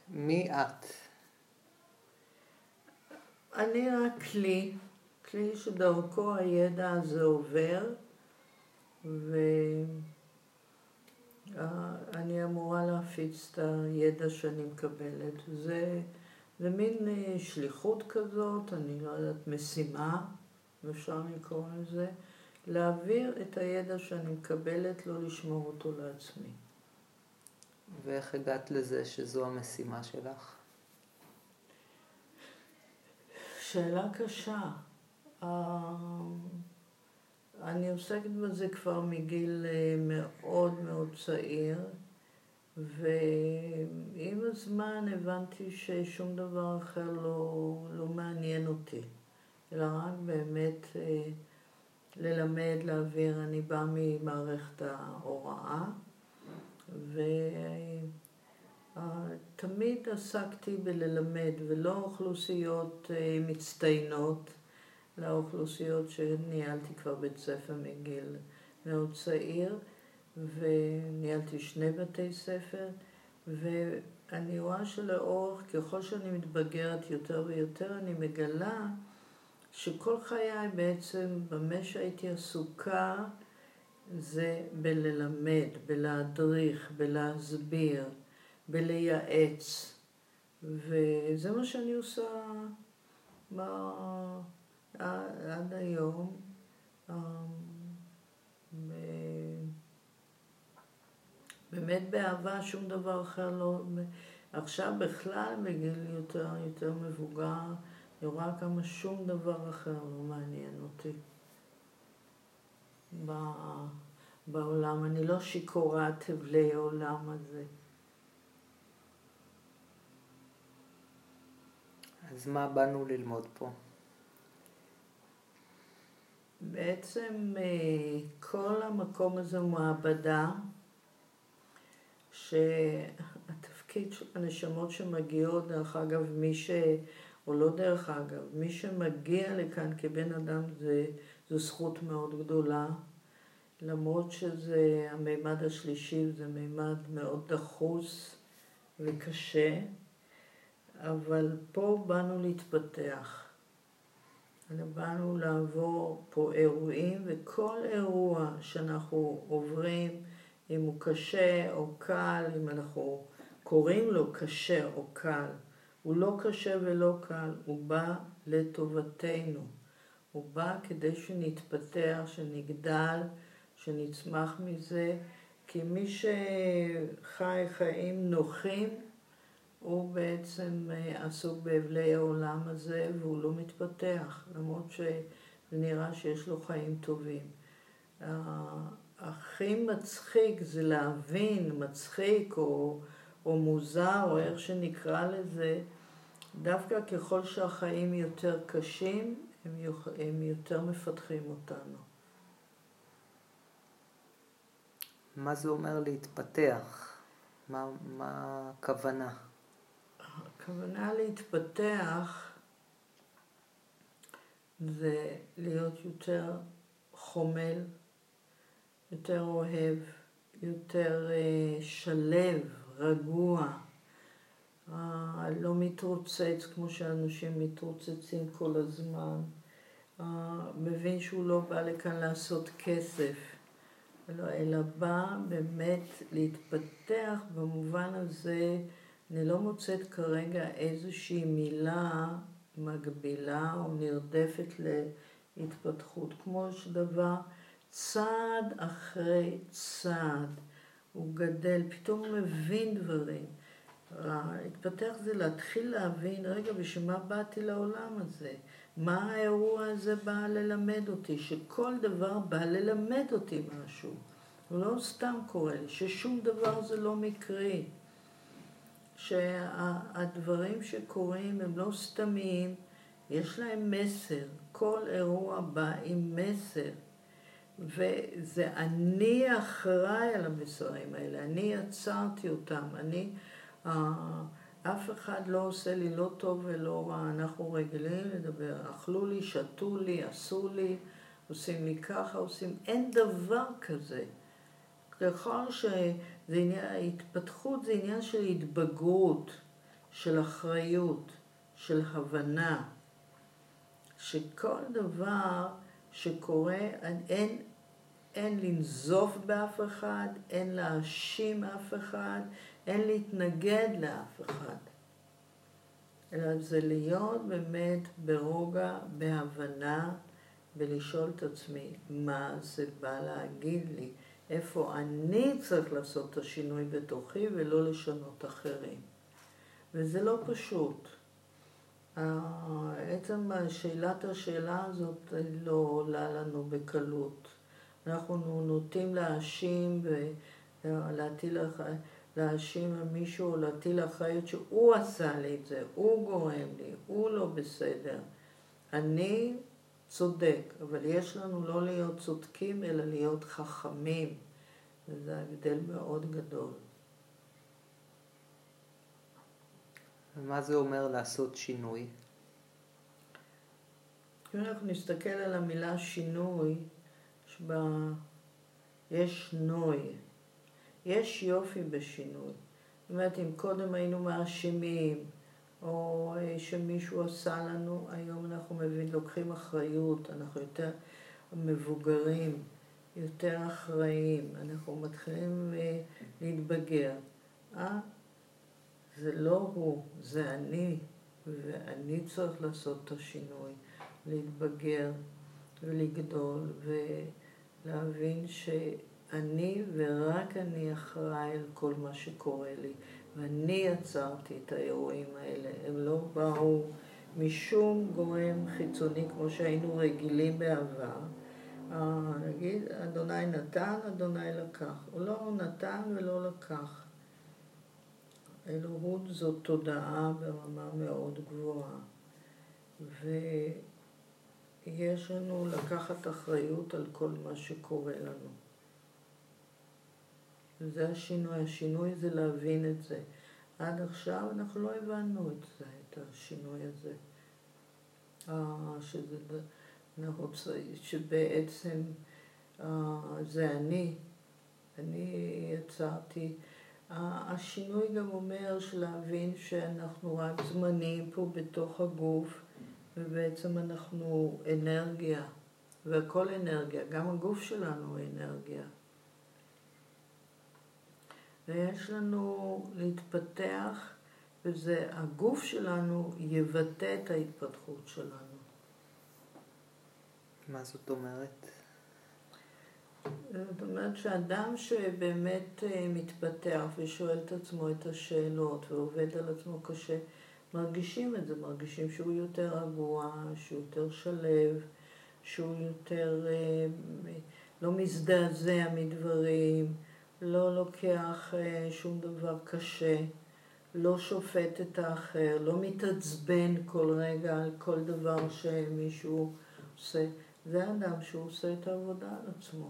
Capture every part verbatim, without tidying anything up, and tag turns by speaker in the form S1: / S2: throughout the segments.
S1: מי את?
S2: אני רק כלי, כלי שדרכו הידע הזה עובר, ואני אמורה להפיץ את הידע שאני מקבלת. זה, זה מין שליחות כזאת, אני לא יודעת, משימה, אפשר לקרוא לזה, להעביר את הידע שאני מקבלת, לא לשמור אותו לעצמי.
S1: ואיך הגעת לזה שזו המשימה שלך?
S2: שאלה קשה. אני עוסקת בזה כבר מגיל מאוד מאוד צעיר, ועם הזמן הבנתי ששום דבר אחר לא, לא מעניין אותי, אלא רק באמת ללמד, להעביר. אני באה ממערכת ההוראה, ותמיד עסקתי בללמד, ולא אוכלוסיות מצטיינות, לאוכלוסיות שניהלתי כבר בית ספר מגיל מאוד צעיר, וניהלתי שני בתי ספר, ואני רואה שלאורך, ככל שאני מתבגרת יותר ויותר, אני מגלה שכל חיי בעצם, במה שהייתי עסוקה, זה בללמד, בלהדריך, בלהסביר, בלייעץ, וזה מה שאני עושה מה... עד היום. באמת באהבה, שום דבר אחר לא... עכשיו בכלל בגיל יותר, יותר מבוגר, אני רואה כמה שום דבר אחר לא מעניין אותי בעולם. אני לא שיכורת תבלי העולם הזה.
S1: אז מה באנו ללמוד פה?
S2: בעצם כל המקום הזה הוא מעבדה, שהתפקיד של הנשמות שמגיעות, דרך אגב, מי ש... או לא דרך אגב, מי שמגיע לכאן כבן אדם זה, זו זכות מאוד גדולה, למרות שזה המימד השלישי, זה מימד מאוד דחוס וקשה, אבל פה באנו להתפתח. באנו לעבור פה אירועים, וכל אירוע שאנחנו עוברים, אם הוא קשה או קל, אם אנחנו קוראים לו קשה או קל, הוא לא קשה ולא קל, הוא בא לטובתנו. הוא בא כדי שנתפתח, שנגדל, שנצמח מזה, כי מי שחי חיים נוחים, הוא בעצם עסוק באבלי העולם הזה, והוא לא מתפתח, למרות שנראה שיש לו חיים טובים. הכי מצחיק זה להבין, מצחיק או, או מוזר, או איך שנקרא לזה, דווקא ככל שהחיים יותר קשים, הם, הם יותר מפתחים אותנו.
S1: מה זה אומר להתפתח? מה, מה הכוונה?
S2: הכוונה להתפתח זה להיות יותר חומל, יותר אוהב, יותר שלב, רגוע, לא מתרוצץ כמו שאנשים מתרוצצים כל הזמן, מבין שהוא לא בא לכאן לעשות כסף, אלא בא באמת להתפתח. במובן הזה אני לא מוצאת כרגע איזושהי מילה מגבילה או נרדפת להתפתחות, כמו שדבר צעד אחרי צעד הוא גדל, פתאום הוא מבין דברים. להתפתח זה להתחיל להבין, רגע, בשביל מה באתי לעולם הזה? מה האירוע הזה בא ללמד אותי? שכל דבר בא ללמד אותי משהו. הוא לא סתם קורה לי, ששום דבר זה לא מקרי. שהדברים שקורים הם לא סתמיים, יש להם מסר. כל אירוע בא עם מסר. וזה אני אחראי על המסרים האלה, אני יצרתי אותם, אני, אף אחד לא עושה לי לא טוב ולא רע, אנחנו רגילים לדבר, אכלו לי, שתו לי, עשו לי, עושים לי ככה, עושים, אין דבר כזה. ככל שזה עניין, ההתפתחות זה עניין של התבגרות, של אחריות, של הבנה, שכל דבר שקורה, אין, אין לנזוף באף אחד, אין להאשים אף אחד, אין להתנגד לאף אחד. אלא זה להיות באמת ברוגע, בהבנה, ולשאול את עצמי מה זה בא להגיד לי, איפה אני צריך לעשות את השינוי בתוכי ולא לשנות אחרים. וזה לא פשוט. עצם שאלת השאלה הזאת לא עולה לנו בקלות. אנחנו נוטים להאשים ולהטיל להאשים על מישהו או להטיל אחריות שהוא עשה לי את זה, הוא גורם לי, הוא לא בסדר. אני צודק, אבל יש לנו לא להיות צודקים אלא להיות חכמים. וזה הבדל מאוד גדול.
S1: מה זה אומר לעשות שינוי?
S2: אם אנחנו נסתכל על המילה שינוי, שבה יש נוי, יש יופי בשינוי. זאת אומרת, אם קודם היינו מאשימים, או שמישהו עשה לנו, היום אנחנו מבין, לוקחים אחריות, אנחנו יותר מבוגרים, יותר אחראים, אנחנו מתחילים להתבגר. אה? זה לא הוא, זה אני, ואני צריך לעשות את השינוי, להתבגר ולגדול ולהבין שאני ורק אני אחראי על כל מה שקורה לי, ואני יצרתי את האירועים האלה, הם לא באו משום גורם חיצוני כמו שהיינו רגילים בעבר. נגיד, אדוני נתן, אדוני לקח, הוא לא נתן ולא לקח. אלוהות זו תודעה ברמה מאוד גבוהה, ויש לנו לקחת אחריות על כל מה שקורה לנו. וזה השינוי, השינוי זה להבין את זה. עד עכשיו אנחנו לא הבנו את זה, את השינוי הזה. שזה, אנחנו, שבעצם זה אני, אני יצרתי. השינוי גם אומר שלהבין שאנחנו רק זמנים פה בתוך הגוף, ובעצם אנחנו אנרגיה, והכל אנרגיה, גם הגוף שלנו הוא אנרגיה. ויש לנו להתפתח, וזה הגוף שלנו יבטא את ההתפתחות שלנו.
S1: מה זאת אומרת?
S2: זאת אומרת שאדם שבאמת מתפתח ושואל את עצמו את השאלות ועובד על עצמו קשה, מרגישים את זה, מרגישים שהוא יותר רגוע, שהוא יותר שלב, שהוא יותר לא מזדעזע מדברים, לא לוקח שום דבר קשה, לא שופט את האחר, לא מתעצבן כל רגע על כל דבר שמישהו עושה. זה אדם שהוא עושה את העבודה על עצמו.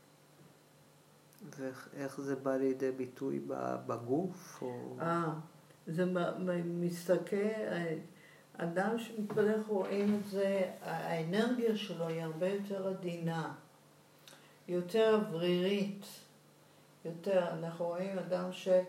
S1: ואיך זה בא לידי ביטוי בגוף?
S2: אה, זה מסתכל, אדם שמתפתח רואים את זה, האנרגיה שלו היא הרבה יותר עדינה, יותר אוורירית, יותר, אנחנו רואים אדם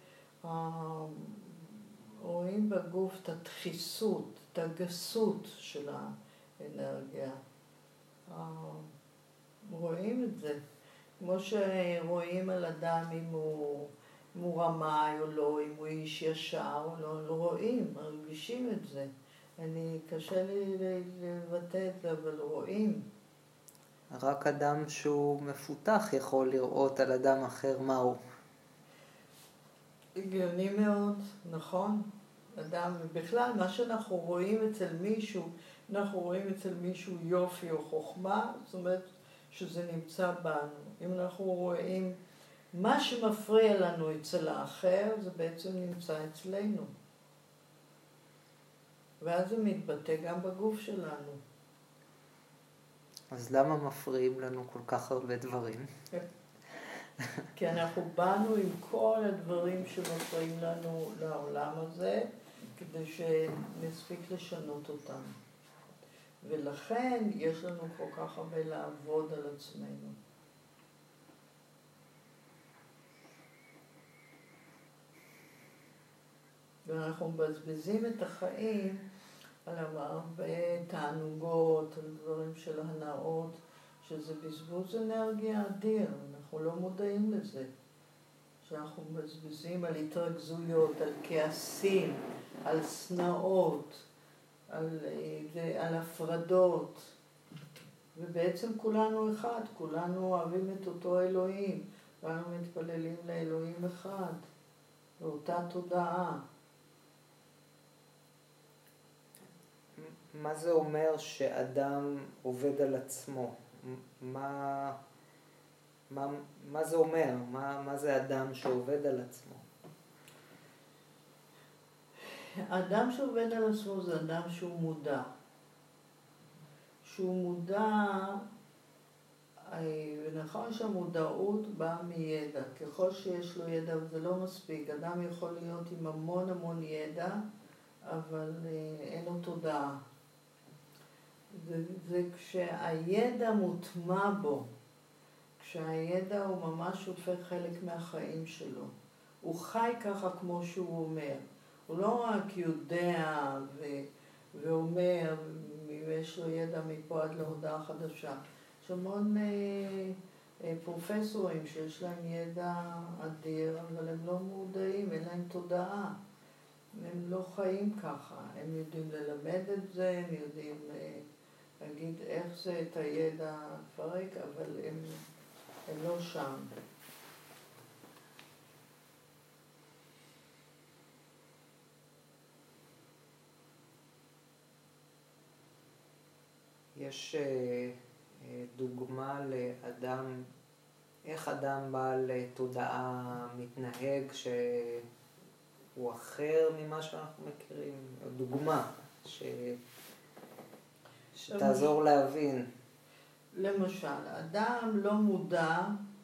S2: שרואים בגוף את הדחיסות, את הגסות של האנרגיה. רואים את זה. כמו שרואים על אדם אם הוא, אם הוא רמאי או לא, אם הוא איש ישר או לא, לא רואים, מרגישים את זה. אני, קשה לי לבטא את זה, אבל רואים.
S1: רק אדם שהוא מפותח יכול לראות על אדם אחר מהו.
S2: הגיוני מאוד, נכון. אדם, בכלל, מה שאנחנו רואים אצל מישהו, אנחנו רואים אצל מישהו יופי או חוכמה, זאת אומרת, שזה נמצא בנו. אם אנחנו רואים מה שמפריע לנו אצל האחר, זה בעצם נמצא אצלנו. ואז זה מתבטא גם בגוף שלנו.
S1: אז למה מפריעים לנו כל כך הרבה דברים?
S2: כי אנחנו באנו עם כל הדברים שמפריעים לנו לעולם הזה, כדי שנספיק לשנות אותם. ולכן יש לנו כל כך הרבה לעבוד על עצמנו. ואנחנו מבזבזים את החיים על הרבה תענוגות, על דברים של הנאות, שזה בזבוז אנרגיה אדיר, אנחנו לא מודעים לזה. שאנחנו מבזבזים על התרגזויות, על כעסים, על שנאות, על, על הפרדות. ובעצם כולנו אחד, כולנו אוהבים את אותו אלוהים, כולנו מתפללים לאלוהים אחד, לאותה תודעה.
S1: מה זה אומר שאדם עובד על עצמו? מה, מה, מה זה אומר? מה, מה זה אדם שעובד על עצמו?
S2: אדם שעובד על עצמו זה אדם שהוא מודע. שהוא מודע, ונכון שהמודעות באה מידע. ככל שיש לו ידע, זה לא מספיק. אדם יכול להיות עם המון המון ידע, אבל אין לו תודעה. זה, זה כשהידע מוטמע בו, כשהידע הוא ממש הופך חלק מהחיים שלו. הוא חי ככה כמו שהוא אומר. הוא לא רק יודע ו... ואומר, ויש לו ידע מפה עד להודעה חדשה. יש המון אה, אה, פרופסורים שיש להם ידע אדיר, אבל הם לא מודעים, אין להם תודעה. הם לא חיים ככה. הם יודעים ללמד את זה, הם יודעים אה, להגיד איך זה את הידע לפרק, אבל הם, הם לא שם.
S1: יש דוגמה לאדם, איך אדם בעל תודעה מתנהג שהוא אחר ממה שאנחנו מכירים? דוגמה ש... שתעזור להבין.
S2: למשל, אדם לא מודע,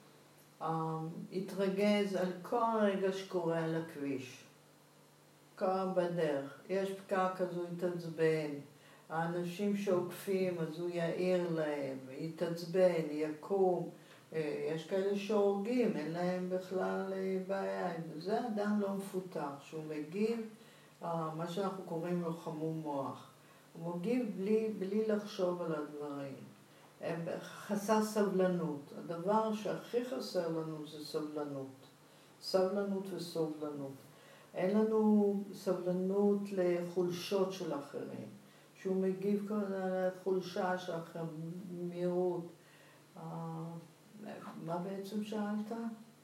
S2: התרגז על כל רגע שקורה על הכביש. קרה בדרך, יש פקק אז הוא יתעצבן. האנשים שעוקפים, אז הוא יעיר להם, יתעצבן, יקום. יש כאלה שהורגים, אין להם בכלל בעיה. זה אדם לא מפותח, שהוא מגיב, מה שאנחנו קוראים לו חמום מוח. הוא מגיב בלי, בלי לחשוב על הדברים. חסר סבלנות. הדבר שהכי חסר לנו זה סבלנות. סבלנות וסובלנות. אין לנו סבלנות לחולשות של אחרים. שהוא מגיב כל החולשה שלכם, מהירות. מה בעצם שאלת?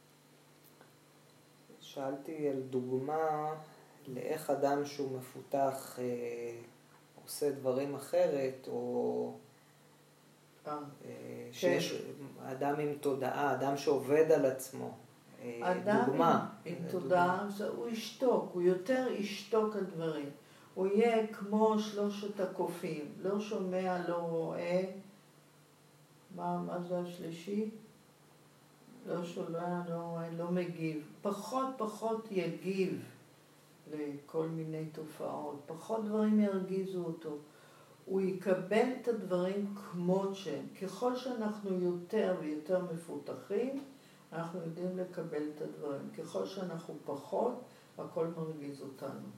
S1: שאלתי על דוגמה לאיך אדם שהוא מפותח אה, עושה דברים אחרת, או אה, שיש כן. אדם עם תודעה, אדם שעובד על עצמו. אה,
S2: אדם
S1: דוגמה.
S2: עם, עם תודעה, דוגמה. הוא ישתוק, הוא יותר ישתוק על דברים. הוא יהיה כמו שלושת הקופים, לא שומע, לא רואה. מה, מה זה השלישי? לא שומע, לא רואה, לא מגיב. פחות פחות יגיב לכל מיני תופעות. פחות דברים ירגיזו אותו. הוא יקבל את הדברים כמות שהם. ככל שאנחנו יותר ויותר מפותחים, אנחנו יודעים לקבל את הדברים. ככל שאנחנו פחות, הכל מרגיז אותנו.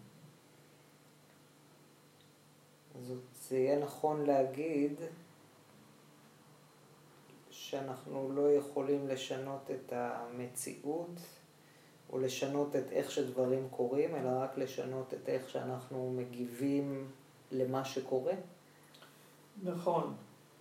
S1: אז זה יהיה נכון להגיד שאנחנו לא יכולים לשנות את המציאות או לשנות את איך שדברים קורים, אלא רק לשנות את איך שאנחנו מגיבים למה שקורה.
S2: נכון.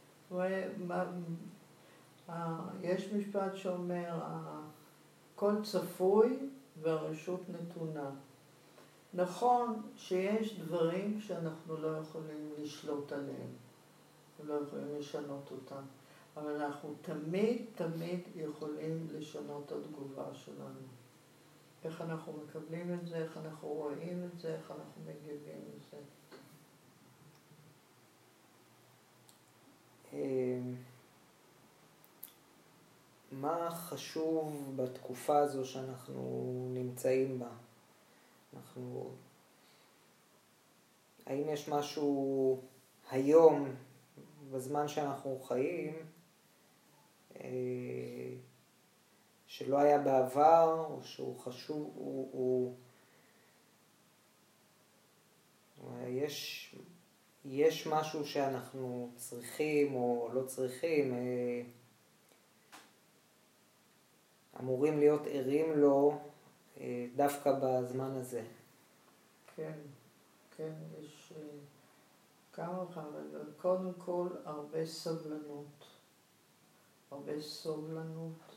S2: יש משפט שאומר, הכל צפוי והרשות נתונה. נכון שיש דברים שאנחנו לא יכולים לשלוט עליהם, לא יכולים לשנות אותם, אבל אנחנו תמיד תמיד יכולים לשנות את התגובה שלנו. איך אנחנו מקבלים את זה, איך אנחנו רואים את זה, איך אנחנו מגיבים את זה.
S1: מה חשוב בתקופה הזו שאנחנו נמצאים בה? אנחנו... האם יש משהו היום, בזמן שאנחנו חיים, שלא היה בעבר, או שהוא חשוב, הוא, הוא, יש משהו שאנחנו צריכים או לא צריכים, אמורים להיות ערים לו דווקא בזמן הזה.
S2: כן, כן, יש כמה וכמה, קודם כל הרבה סבלנות, הרבה סובלנות,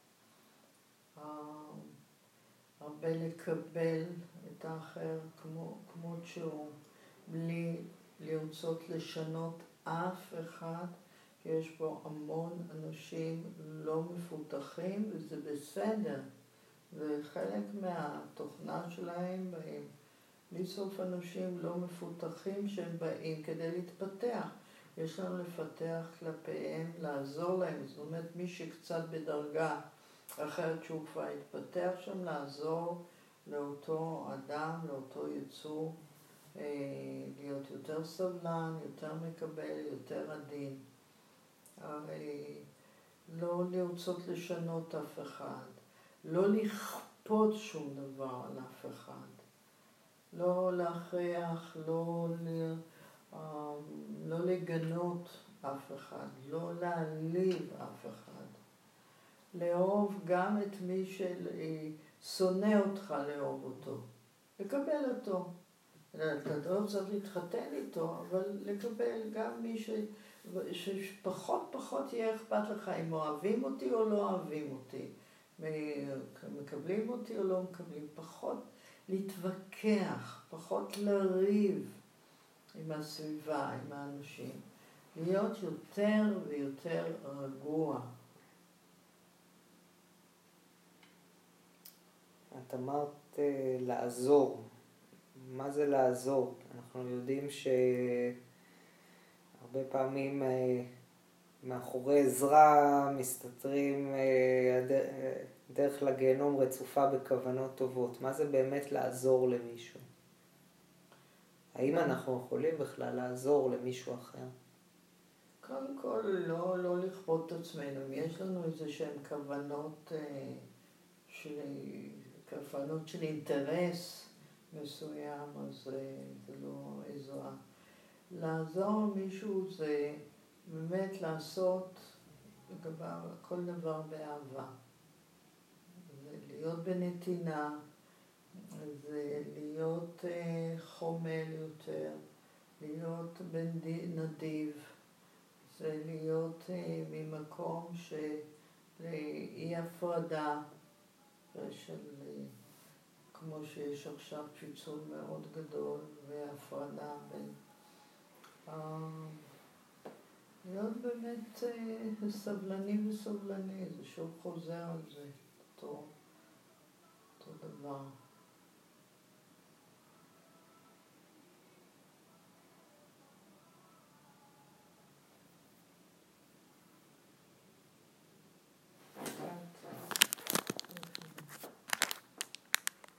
S2: הרבה לקבל את האחר כמו, כמו שהוא, בלי לרצות לשנות אף אחד, כי יש פה המון אנשים לא מפותחים, וזה בסדר. זה חלק מהתוכנה שלהם, באים לסוף אנשים לא מפותחים שהם באים כדי להתפתח. יש לנו לפתח כלפיהם, לעזור להם, זאת אומרת מי שקצת בדרגה אחרת שהוא כבר התפתח שם, לעזור לאותו אדם, לאותו יצור, להיות יותר סבלן, יותר מקבל, יותר עדין. הרי לא לרצות לשנות אף אחד, לא לכפות שום דבר על אף אחד, לא להכריח, לא, לא לגנות אף אחד, לא להעליב אף אחד. לאהוב גם את מי ששונא אותך, לאהוב אותו, לקבל אותו. אתה לא צריך להתחתן איתו, אבל לקבל גם מי ש... שפחות פחות יהיה אכפת לך אם אוהבים אותי או לא אוהבים אותי, מקבלים אותי או לא מקבלים, פחות להתווכח, פחות לריב עם הסביבה, עם האנשים, להיות יותר ויותר רגוע.
S1: את אמרת לעזור. מה זה לעזור? אנחנו יודעים שהרבה פעמים מאחורי עזרה מסתתרים דרך לגיהנום רצופה בכוונות טובות. מה זה באמת לעזור למישהו? האם אנחנו יכולים בכלל לעזור למישהו אחר?
S2: קודם כל, לא, לא לכפות את עצמנו. אם יש לנו איזה שהן כוונות של, כוונות של אינטרס מסוים, אז זה, זה לא עזרה. לעזור למישהו זה באמת לעשות לגבי כל דבר באהבה. זה להיות בנתינה, זה להיות אה, חומל יותר, להיות נדיב, זה להיות אה, ממקום של אי הפרדה, של, אה, כמו שיש עכשיו פיצול מאוד גדול והפרדה בין... אה, להיות באמת אה, סבלני וסובלני, זה שוב חוזר על זה, אותו, אותו דבר.